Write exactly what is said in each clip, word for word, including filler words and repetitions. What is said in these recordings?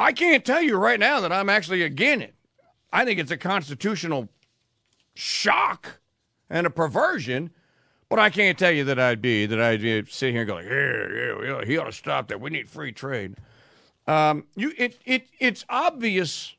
I can't tell you right now that I'm actually against it. I think it's a constitutional shock and a perversion, but I can't tell you that I'd be, that I'd be sit here and go, like, yeah, yeah, yeah, he ought to stop that. We need free trade. Um, you, it, it, it's obvious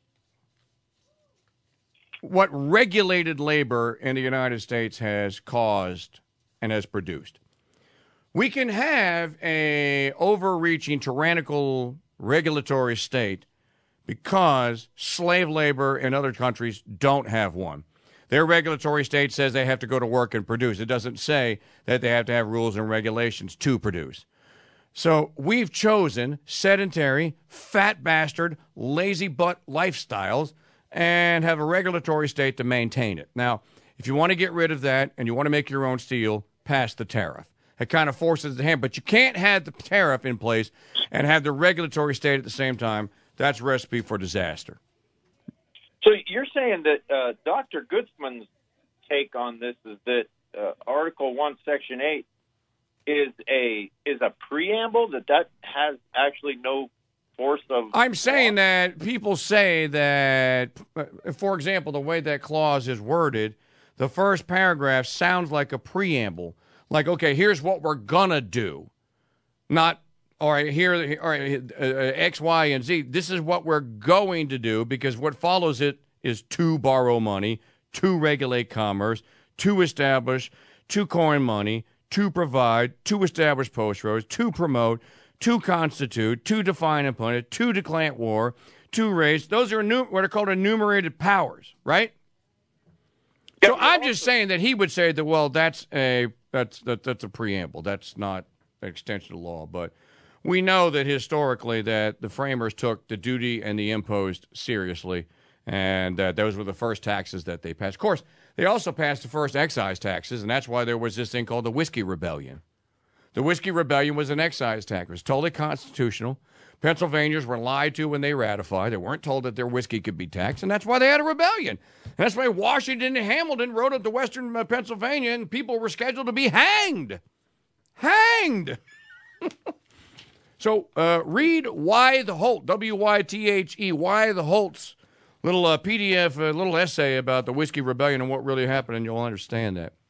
what regulated labor in the United States has caused and has produced. We can have a overreaching, tyrannical regulatory state because slave labor in other countries don't have one. Their regulatory state says they have to go to work and produce. It doesn't say that they have to have rules and regulations to produce. So we've chosen sedentary, fat bastard, lazy butt lifestyles and have a regulatory state to maintain it. Now, if you want to get rid of that and you want to make your own steel, pass the tariff. It kind of forces the hand, but you can't have the tariff in place and have the regulatory state at the same time. That's a recipe for disaster. So you're saying that uh, Doctor Gutzman's take on this is that uh, Article One, Section Eight is a is a preamble, that that has actually no force of. I'm saying law? that people say that, uh, for example, the way that clause is worded, the first paragraph sounds like a preamble. Like, okay, here's what we're gonna do, not. All right, here, all right, uh, X, Y, and Z. This is what we're going to do, because what follows it is to borrow money, to regulate commerce, to establish, to coin money, to provide, to establish post roads, to promote, to constitute, to define and punish, to declare war, to raise. Those are enumer- what are called enumerated powers, right? So I'm just saying that he would say that, well, that's a that's that, that's a preamble. That's not an extension of law, but. We know that historically that the framers took the duty and the imposed seriously, and uh, those were the first taxes that they passed. Of course, they also passed the first excise taxes, and that's why there was this thing called the Whiskey Rebellion. The Whiskey Rebellion was an excise tax. It was totally constitutional. Pennsylvanians were lied to when they ratified. They weren't told that their whiskey could be taxed, and that's why they had a rebellion. And that's why Washington and Hamilton rode up to western uh, Pennsylvania, and people were scheduled to be hanged. Hanged! So uh, read Why the Holt, W Y T H E, Why the Holt's little uh, P D F, uh, little essay about the Whiskey Rebellion and what really happened, and you'll understand that.